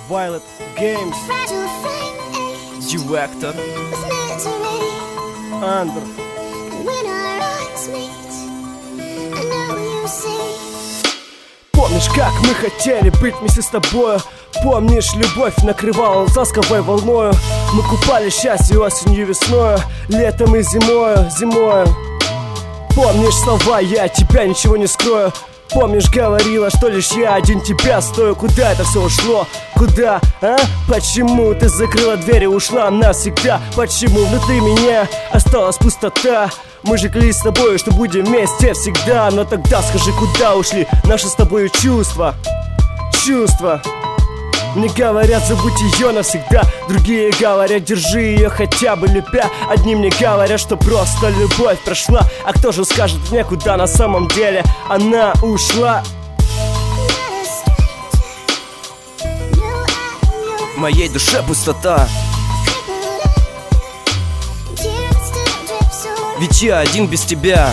Violet Games, Director Андр. Помнишь, как мы хотели быть вместе с тобою? Помнишь, любовь накрывала ласковой волною? Мы купали счастье осенью, весною, летом и зимою. Помнишь слова, я от тебя ничего не скрою. Помнишь, говорила, что лишь я один тебя стою. Куда это все ушло? Куда, а? Почему ты закрыла дверь и ушла навсегда? Почему внутри меня осталась пустота? Мы же клялись с тобой, что будем вместе всегда. Но тогда скажи, куда ушли наши с тобой чувства? Мне говорят, забудь ее навсегда. Другие говорят, держи ее хотя бы любя. Одни мне говорят, что просто любовь прошла. А кто же скажет мне, куда на самом деле она ушла? В моей душе пустота, ведь я один без тебя.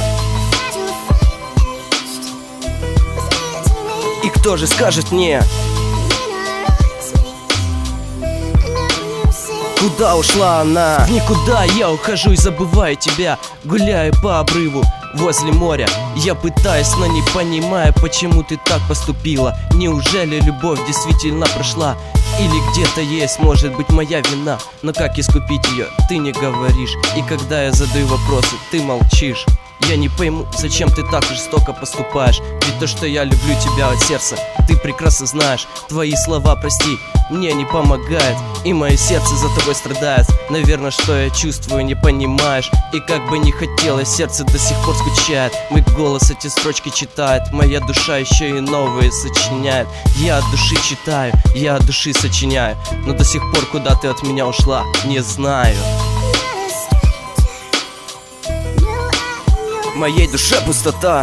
И кто же скажет мне, куда ушла она? В никуда я ухожу и забываю тебя. Гуляю по обрыву возле моря. Я пытаюсь, но не понимаю, почему ты так поступила. Неужели любовь действительно прошла? Или где-то есть, может быть, моя вина? Но как искупить ее, ты не говоришь. И когда я задаю вопросы, ты молчишь. Я не пойму, зачем ты так жестоко поступаешь. Ведь то, что я люблю тебя от сердца, ты прекрасно знаешь. Твои слова, прости, мне не помогают. И мое сердце за тобой страдает. Наверное, что я чувствую, не понимаешь. И как бы не хотелось, сердце до сих пор скучает. Мой голос эти строчки читает. Моя душа еще и новые сочиняет. Я от души читаю, я от души сочиняю. Но до сих пор, куда ты от меня ушла, не знаю. В моей душе пустота,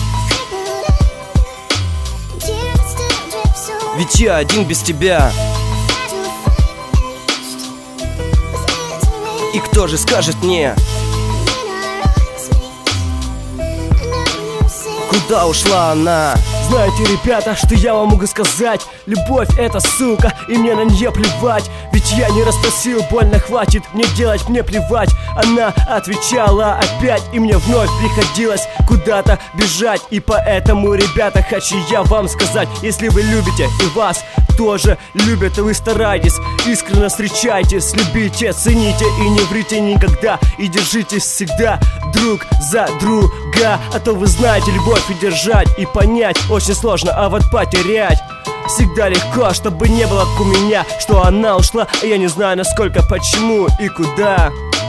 ведь я один без тебя. И кто же скажет мне, куда ушла она? Знаете, ребята, что я вам могу сказать? Любовь это сука, и мне на нее плевать. Ведь я не раз просил, больно хватит мне делать, мне плевать. Она отвечала опять, и мне вновь приходилось куда-то бежать. И поэтому, ребята, хочу я вам сказать: если вы любите и вас тоже любят, и вы старайтесь, искренне встречайтесь, любите, цените и не врите никогда. И держитесь всегда друг за друга. А то вы знаете, любовь и держать, и понять очень сложно, а вот потерять всегда легко. Чтобы не было как у меня, что она ушла, а я не знаю насколько, почему и куда.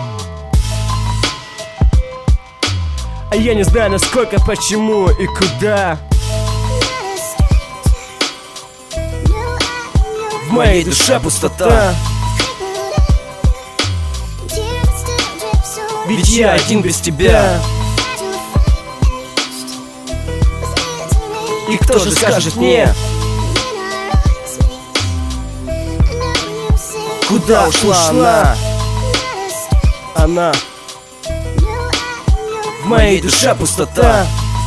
А я не знаю насколько, почему и куда. В моей душе пустота, ведь я один без тебя. И кто же скажет мне, куда ушла она? В моей душе пустота,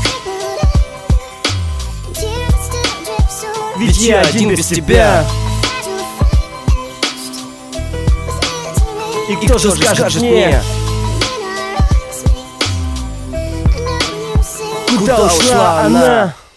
ведь я один без тебя. И кто же скажет мне, куда ушла она?